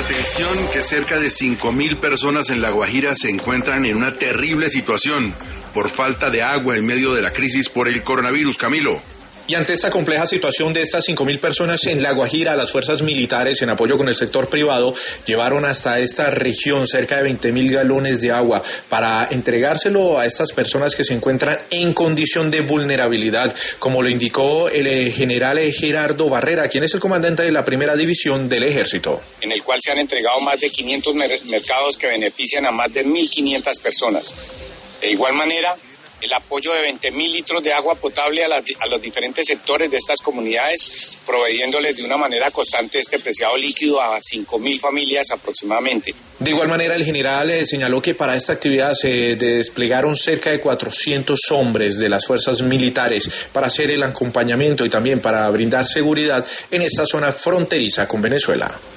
atención que cerca de 5.000 personas en La Guajira se encuentran en una terrible situación por falta de agua en medio de la crisis por el coronavirus. Camilo. Y ante esta compleja situación de estas 5.000 personas en La Guajira, las fuerzas militares, en apoyo con el sector privado, llevaron hasta esta región cerca de 20.000 galones de agua para entregárselo a estas personas que se encuentran en condición de vulnerabilidad, como lo indicó el general Gerardo Barrera, quien es el comandante de la primera división del Ejército. En el cual se han entregado más de 500 mercados que benefician a más de 1.500 personas. De igual manera, el apoyo de 20.000 litros de agua potable a los diferentes sectores de estas comunidades, proveyéndoles de una manera constante este preciado líquido a 5.000 familias aproximadamente. De igual manera, el general señaló que para esta actividad se desplegaron cerca de 400 hombres de las fuerzas militares para hacer el acompañamiento y también para brindar seguridad en esta zona fronteriza con Venezuela.